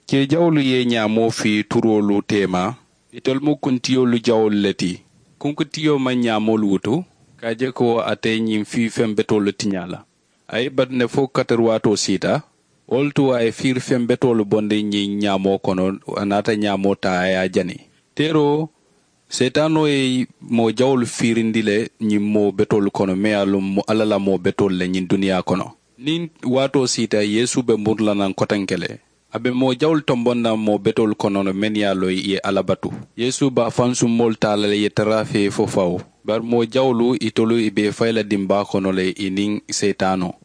ke jawlu ye nyamo fi turolu tema itol mu kuntiyolu jawol leti kunkutiyo man nyamol wutu kaje ko ate nyim fi fembetolu tinyala ay badne fo katerwato sita oltu ay fir fembetolu bonde nyi nyamo kono anata nyamo ta ya jani tero setano e mo jawol firindile nyi mo betolu kono me alum alala mo betol le nyi dunia kono nin wato sita yesu be murlanan kotankele abe mo jawol tombonna mo betol kono no men yalo ye alabatu yesu ba fansu mol talale ye tarafe fofaw bar mo jawlu itolu ibe fayla dimba kono le inin setano